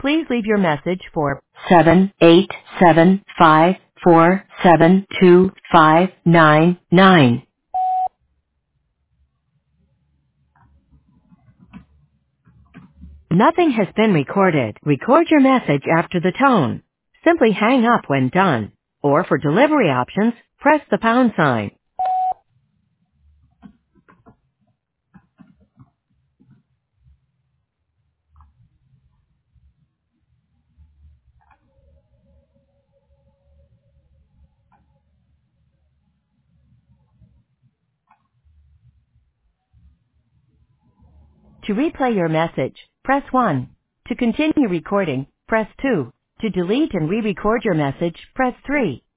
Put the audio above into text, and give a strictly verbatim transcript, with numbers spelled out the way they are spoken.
Please leave your message for seven eight seven five four seven two five nine nine. Nothing has been recorded. Record your message after the tone. Simply hang up when done. Or for delivery options, press the pound sign. To replay your message, press one. To continue recording, press two. To delete and re-record your message, press three.